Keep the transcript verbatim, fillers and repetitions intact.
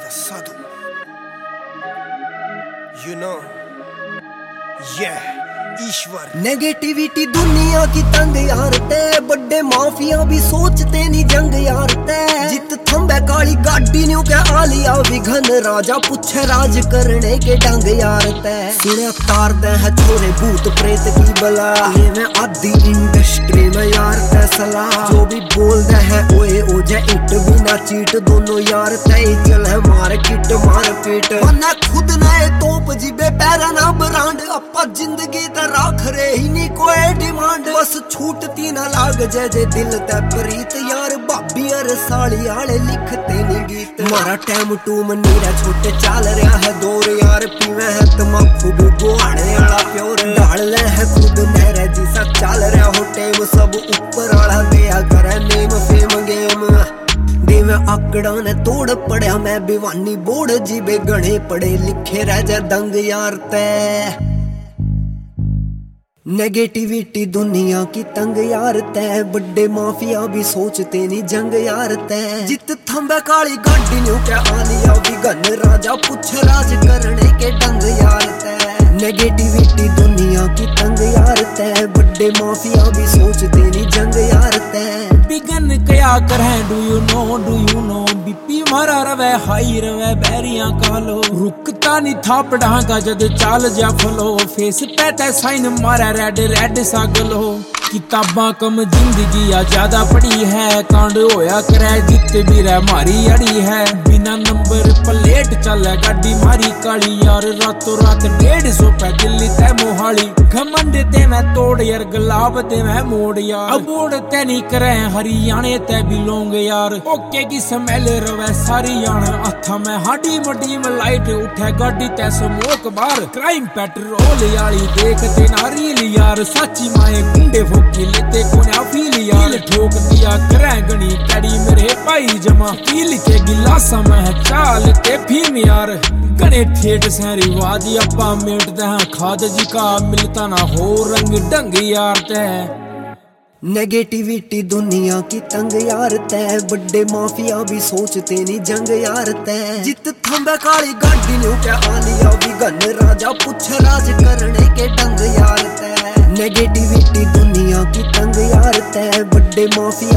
Sadhu. You know, yeah, ईश्वर। Negativity दुनिया की तंग यार ते, बड़े माफिया भी सोचते नहीं जंग यार ते। जित थंबे काली गाड़ी न्यू के आलिया भी घन राजा पूछे राज करने के डंग यार ते। सुने तारते हैं छोरे भूत प्रेत की बला, ये मैं आधी इंडस्ट्री में यार ते सलाह। जो भी बोलते हैं ओए ओ जे इट भी ना चीट, दोनों यार ते चल है मार किट मार पीट। वरना खुद नए तोप जीबे पैरा ना ब्रांड, अपा जिंदगी ते राख रहे ही नहीं कोई डिमांड। बस छूटती ना लाग जे जे दिल ते प्रीत, यार भाभी और साली आले लिखते नहीं गीत। मारा टाइम टू मनीरा छोटे चाल रहा है दौर, यार पीवे है तमाकू भी गुआने वाला प्योर। डाल ले है खुद मेरे जिसा चाल रहा हो टेम, सब ऊपर वाला दिया करे नेम फेम गेम। देवे आकड़ा ने तोड़ पड़या मैं बिवानी बोर्ड, जीबे गणे पड़े लिखे रह जा दंग यार ते। नेगेटिविटी दुनिया की तंग यार ते, बड़े माफिया भी सोचते नहीं जंग यार ते। जित थंबे काली गाड़ी न्यू के आलिया भी घन राजा पूछे राज करने के डंग यार ते। नेगेटिविटी दुनिया की तंग यार ते, बड़े माफिया भी सोचते नहीं जंग यार ते। बिगन क्या करें do you know do you know, BP मारा रवे हाई रवे बैरियां कालो। रुकता नहीं था पढ़ागा जद चाल जा फलो, फेस पे ते साइन मारा रेड रेड सा गलो। किताबां कम जिंदगी आ ज्यादा पड़ी है, कांड होया करे जित भी रह मारी अड़ी है। बिना नंबर प्लेट चले गाड़ी मारी काली, यार रातों रात डेढ़ सौ पे दिल्ली ते मोहाली। घमंड ते मैं तोड़ यार गुलाब ते मैं मोड़ यार, अबोड़ ते नहीं करे हरियाणे ते भी लोंग यार। ओके की स्मेल रवे सारी यान, हथा में हाडी मडी में लाइट उठे गाड़ी ते स्मोक बार। क्राइम पेट्रोल याली देखते ना रील यार, साची माए गुंडे फोकी लेते कोन्या फील यार। ठोक दिया करैगनी कड़ी मेरे भाई जमा, पील के गिलासा में चाल ते फीम यार। गणे ठेठ से रिवाज अपा मेटते हैं, खाद जी का मिलता ना हो रंग डंग यार ते। नेगेटिविटी दुनिया की तंग यार ते, बड़े माफिया भी सोचते नहीं जंग यार ते। जित थंबे काली गाड़ी न्यू के आलिया भी घन राजा पूछे राज करने के डंग यार ते। नेगेटिविटी दुनिया की तंग यार ते, बड़े माफिया